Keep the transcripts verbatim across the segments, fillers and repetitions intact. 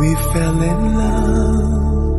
We fell in love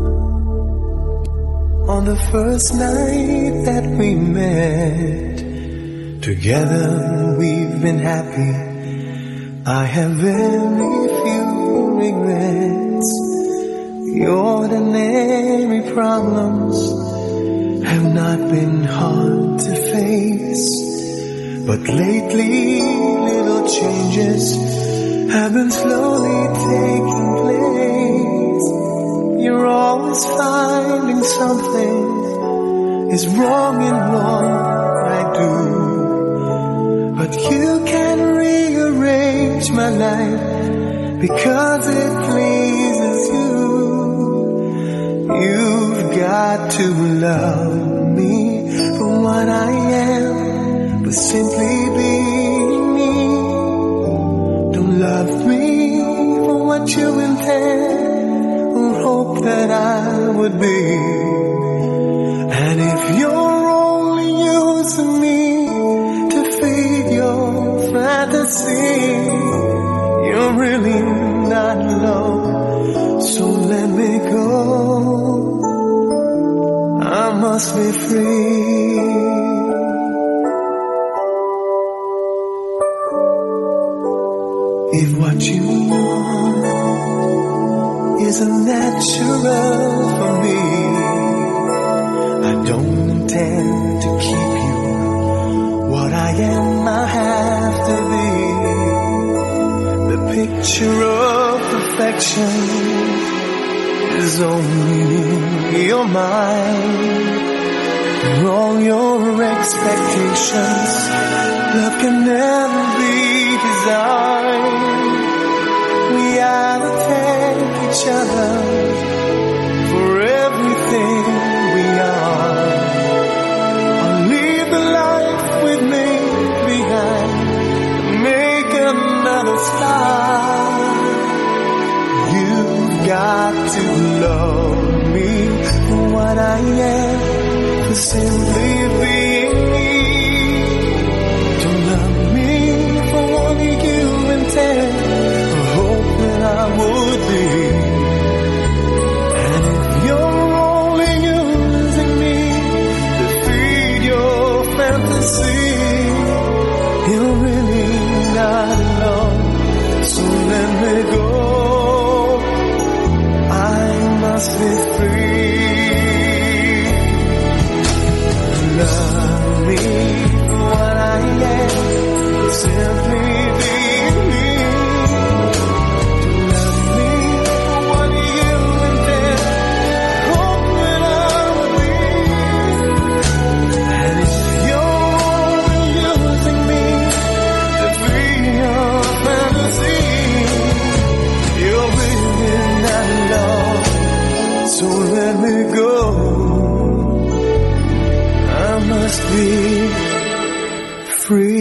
on the first night that we met. Together we've been happy. I have very few regrets. The ordinary problems have not been hard to face, but lately little changes have been slowly taking place. You're always finding something is wrong in what I do, but you can rearrange my life because it pleases you. You've got to love me for what I am, but simply being me. Don't love me for what you intend or hope that I would be. And if you're only using me to feed your fantasy, you're really not love. So let me go. I must be free. If what you want isn't natural for me, I don't intend to keep you. What I am, I have to be. The picture of perfection is only in your mind. For all your expectations, love can never be designed. We ought to thank each other for everything we are. I'll leave the life with me behind and make another start. You've got to love me for what I am, for simply being me. Don't love me for what you intend or hope that I would be. And if you're only using me to feed your fantasy, you're really not alone. So let me go. I must be free. Love me for what I am, simply being me. Love me for what you intend, hope that I will be. And if you're only using me to free your fantasy, you're really not alone. So let me go. I must be free.